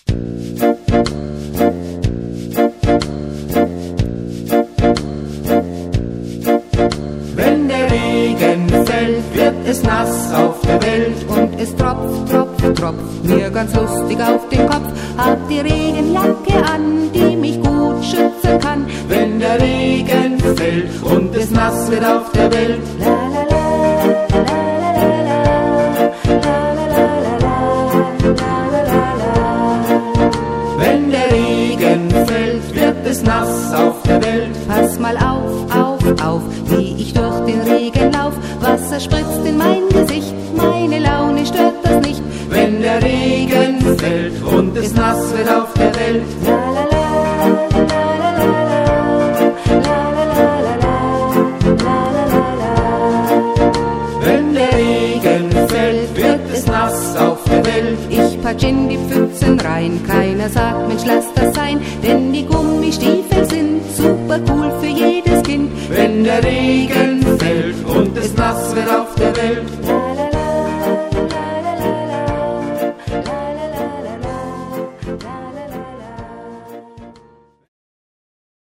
Wenn der Regen fällt, wird es nass auf der Welt und es tropft, tropft, tropft mir ganz lustig auf den Kopf. Hab die Regenjacke an, die mich gut schützen kann. Wenn der Regen fällt und es nass wird auf der Welt. La la la, la la la la, la la la la, la. Wenn der Regen fällt, wird es nass auf der Welt. Pass mal auf, auf, auf, wie ich durch den Regen lauf. Wasser spritzt in mein Gesicht, meine Laune stört das nicht. Wenn der Regen fällt und es nass wird auf der Welt. La la la, la la la la, la la la la, la la. Wenn der Regen fällt, wird es nass auf der Welt. Ich patsch in die Pfützen rein, keiner sagt, Mensch, lass das sein, denn die Gummistiefel sind super cool für jedes Kind. Wenn der Regen fällt und es nass wird auf der Welt.